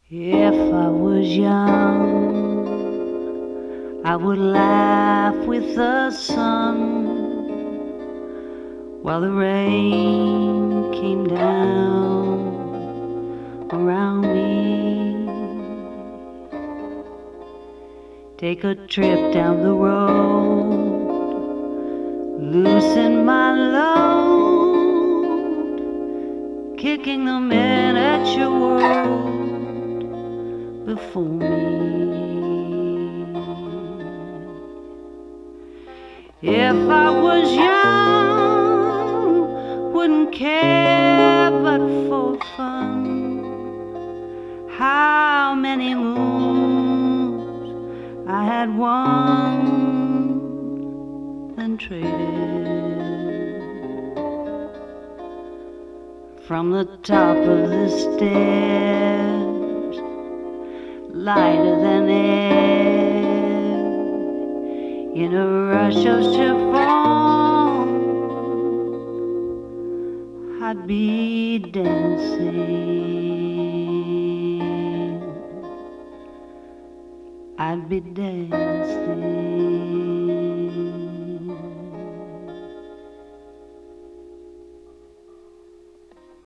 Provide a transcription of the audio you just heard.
If I was young, I would laugh with the sun while the rain came down around me. Take a trip down the road, loosen my load, kicking the miniature world before me. If I was young, wouldn't care but for fun. How many moons I had won, then traded from the top of the stairs, lighter than air, in a rush of chiffon, I'd be dancing, I'd be dancing.